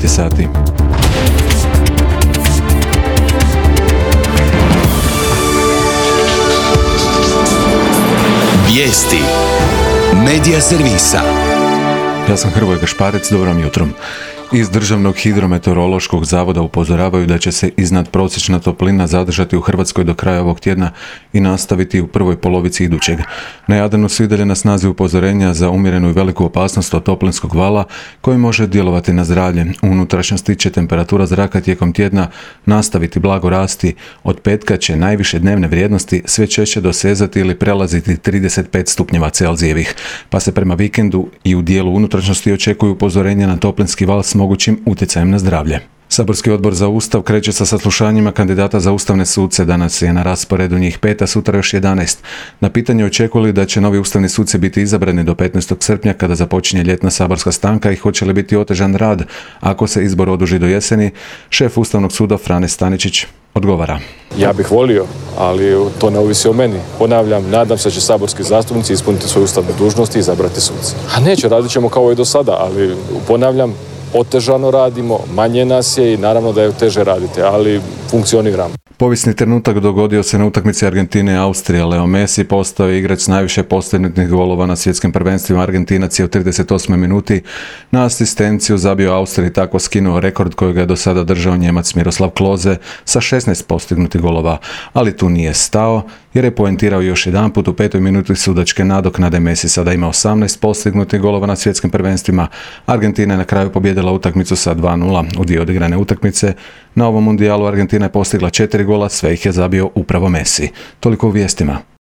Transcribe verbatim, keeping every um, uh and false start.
devet je sati. Vijesti Medija servisa. Ja sam Hrvoje Gašparec, dobro vam jutro. Iz Državnog hidrometeorološkog zavoda upozoravaju da će se iznadprosječna toplina zadržati u Hrvatskoj do kraja ovog tjedna i nastaviti u prvoj polovici idućeg. Na Jadranu su i dalje na snazi upozorenja za umjerenu i veliku opasnost od toplinskog vala koji može djelovati na zdravlje. U unutrašnjosti će temperatura zraka tijekom tjedna nastaviti blago rasti. Od petka će najviše dnevne vrijednosti sve češće dosezati ili prelaziti trideset pet stupnjeva Celzijevih, pa se prema vikendu i u dijelu unutrašnjosti očekuju upozorenja na toplinski val s mogućim utjecajem na zdravlje. Saborski odbor za Ustav kreće sa saslušanjima kandidata za ustavne suce. Danas je na rasporedu njih pet, a sutra još jedanaest. Na pitanje očekuju li da će novi ustavni suci biti izabrani do petnaestog srpnja kada započinje ljetna saborska stanka i hoće li biti otežan rad ako se izbor oduži do jeseni, šef Ustavnog suda Frane Staničić odgovara. Ja bih volio, ali to ne ovisi o meni. Ponavljam, nadam se da će saborski zastupnici ispuniti svoju ustavnu dužnost i izabrati suce. A neće, radit ćemo kao i do sada, ali ponavljam, otežano radimo, manje nas je i naravno da je teže raditi, ali funkcioniramo. Povijesni trenutak dogodio se na utakmici Argentine i Austrije. Leo Messi postao je igrač s najviše postignutih golova na svjetskim prvenstvima. Argentinac je u trideset osmoj minuti na asistenciju zabio Austriji i tako skinuo rekord kojeg je do sada držao Njemac Miroslav Klose sa šesnaest postignutih golova. Ali tu nije stao jer je poentirao još jedanput u petoj minuti sudačke nadoknade. Messi sada ima osamnaest postignutih golova na svjetskim prvenstvima. Argentina je na kraju pobijedila utakmicu sa dva nula. U dvije odigrane utakmice na ovom mundijalu Argentina je postigla četiri gola, sve ih je zabio upravo Messi. Toliko u vijestima.